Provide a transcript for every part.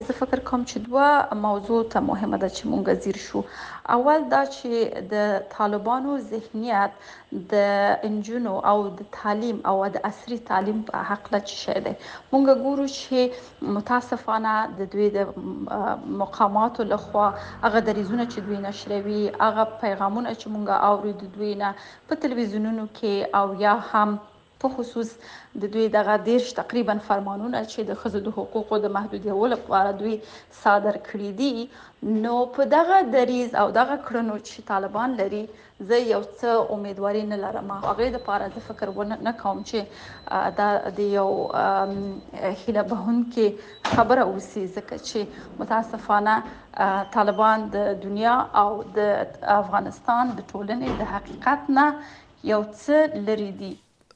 زه فکر کوم چې دوه موضوع ته مهمه ده چې مونږ ځیر شو. اول دا چې د طالبانو ذهنیت د نجونو او د تعلیم او د عصري تعلیم په هکله څه شی دی. مونږ ګورو چې متاسفانه د دوی د مقاماتو لخوا هغه دریځونه چې دوی نشروي، هغه پیغامونه چې مونږ اورو د دوی نه په تلویزیونونو کې او یا هم په خصوص د دوی دغه 10 تقریبا فرمانونه چې د ښځو د حقوقو د محدودولو لپاره دوی صادر کړي دي، نو په دغه دریځ او دغه کړنو چې طالبان لري زه یو څه امیدواري نه لرم. هغې دپاره زه فکر نه کوم چې دا د یو هیله بښونکې خبره اوسي، ځکه چې متاسفانه طالبان د دنیا او د افغانستان د ټولنې د حقیقت نه یو څه لرې دي.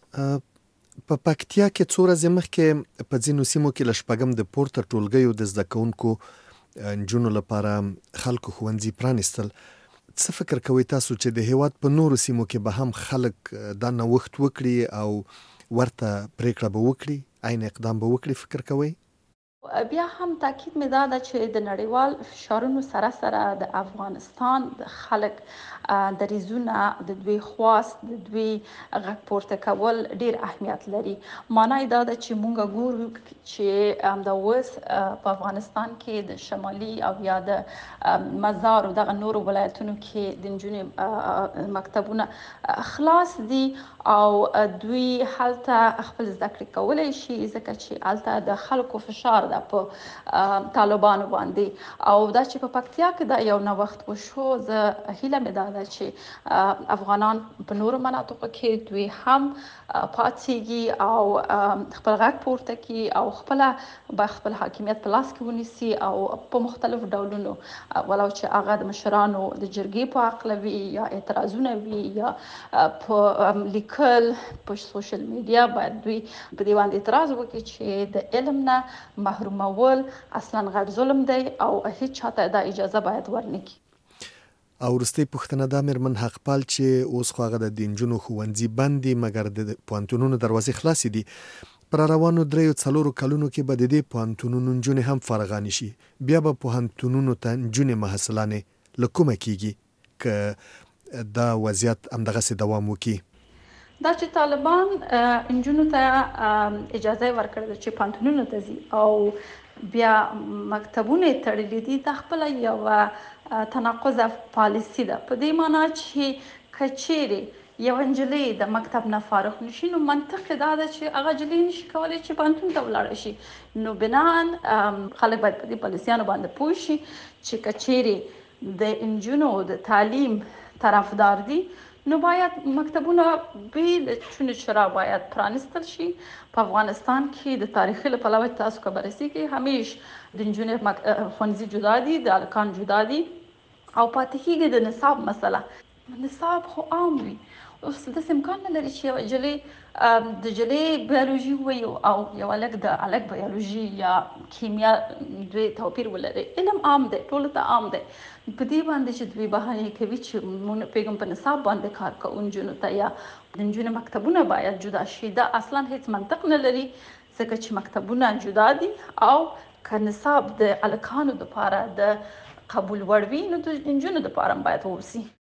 په پکتیا کې څو ورځې مخکې په ځینو سیمو کې له شپږم د پورته ټولګیو د زده کوونکو نجونو لپاره خلکو ښوونځي پرانیستل. څه فکر کوئ تاسو چې د هیواد په نورو سیمو کې به هم خلک دا نوښت وکړي او ورته پریکړه به وکړي، عین اقدام به وکړي؟ فکر کوئ؟ بیا هم تاکید مې دا ده چې د نړیوال فشارونو سره سره د افغانستان د خلک دریځونه، د دوی خواست، د دوی غږ پورته کول ډیر اهمیت لري. معنی دا ده چې مونږ ګورو چې همدا اوس په افغانستان کې د شمالي او یا د مزار او دغه نورو ولایتونو کې د نجونې مکتبونه خلاص دي او دوی هلته خپل زده کړې کولی شي، ځکه چې هلته د خلکو فشار ده په طالبانو باندې. او دا چې په پکتیا کې دا یو نوښت وشو، زه هیله مې دا ده چې افغانان په نورو مناطقو کې دوی هم پاڅیږي او خپل غږ پورته کړي او خپل حاکمیت په لاس کې ونیسي او په مختلفو ډولونو، ولو چې هغه د مشرانو د جرګې په هکله وي یا اعتراضونه وي یا په لیکل په سوشل میډیا، باید دوی په دې باندې اعتراض وکړي چې د علم نه محرومول اصلا غټ ظلم دی او هیڅ چاته دا اجازه باید ورنکړي. او وروستۍ پوښتنه دا مېرمن حقپال چې اوس خو هغه د نجونو ښوونځي بند دي مګر د پوهنتونونو دروازې خلاصې دي. پر روانو 3-4 کلونو کې به د دې پوهنتونونو نجونې هم فارغانې شي، بیا به پوهنتونونو ته نجونې محصلانې له کومه کیږي که دا وضعیت همدغسې دوام وکړي؟ دا چې طالبان نجونو ته اجازه ورکړې ده چې پوهنتونونو ته ځي او بیا مکتبونه یې تړلي دي، دا خپله یوه تناقضه پالیسي ده. په دې معنا چې که چیرې یوه نجلۍ د مکتب نه فارغ نشي، نو منطق دا ده چې هغه نجلۍ نشي کولی چې پوهنتون ته ولاړه شي. نو بناً خلک باید په دې پالیسیانو باندې پوه شي چې که چیرې د نجونو د تعلیم طرفدار دي، نو باید مکتبونه بې له چونې چرا باید پرانستل شي. په افغانستان کې د تاریخي له پلوه تاسو که بررسي همیش د نجونې ښوونځي جدا دي، د هلکان جدا دي او پاتې کېږي د نصاب مسله. نصاب خو عام وي، اوس داسې امکان نه لري چې یوه نجلۍ د نجلۍ بیولوژي ووایي او یو هلک د هلک بیولوژي یا کیمیا دوی توپیر ولري. علم عام دی، ټولو ته عام دی. په دې باندې چې دوی بهانې کوي چې موږ پیغام په نصاب باندې کار کوو نجونو ته یا د نجونو مکتبونه باید جدا شي، دا اصلا هیڅ منطق نه لري، ځکه چې مکتبونه جدا دي او که نصاب د هلکانو دپاره د قبول وړ وي، نو د نجونو دپاره هم باید واوسي.